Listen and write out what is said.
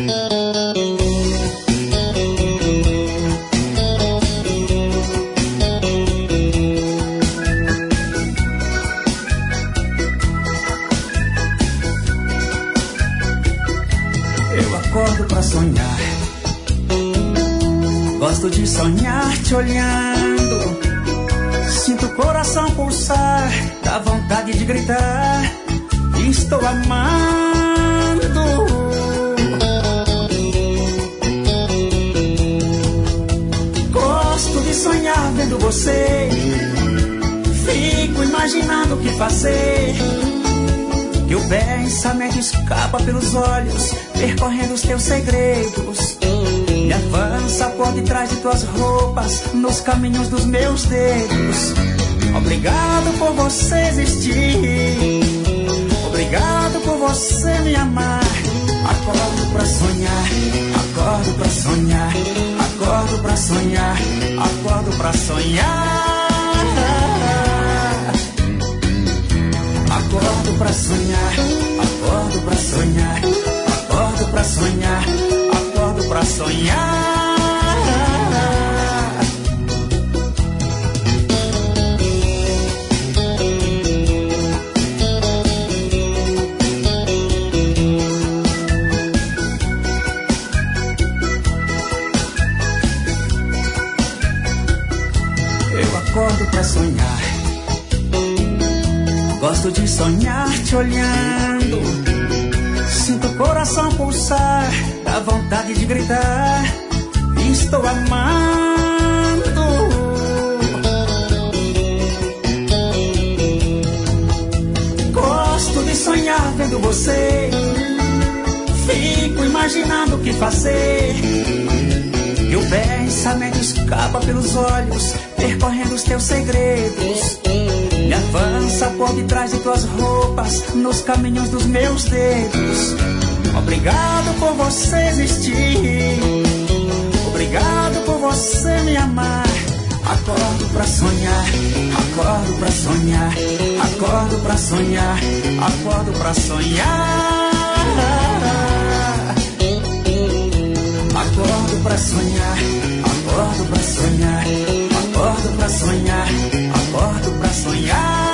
Eu acordo pra sonhar, gosto de sonhar te olhando. Sinto o coração pulsar, dá vontade de gritar, estou amando. Gosto de sonhar vendo você, fico imaginando o que fazer. Que o pensamento escapa pelos olhos, percorrendo os teus segredos. Me avança por detrás de tuas roupas, nos caminhos dos meus dedos. Obrigado por você existir, obrigado por você me amar. Acordo pra sonhar, acordo pra sonhar, acordo pra sonhar, acordo pra sonhar. Acordo pra sonhar, acordo pra sonhar, acordo pra sonhar, acordo pra sonhar. Eu acordo pra sonhar, gosto de sonhar te olhando. Sinto o coração pulsar, dá vontade de gritar, estou amando. Gosto de sonhar vendo você, fico imaginando o que fazer. E o pensamento escapa pelos olhos, percorrendo os teus segredos. Me avança por detrás de tuas roupas, nos caminhos dos meus dedos. Obrigado por você existir, obrigado por você me amar. Acordo pra sonhar, acordo pra sonhar, acordo pra sonhar, acordo pra sonhar. Acordo pra sonhar, acordo pra sonhar, acordo pra sonhar, acordo pra sonhar.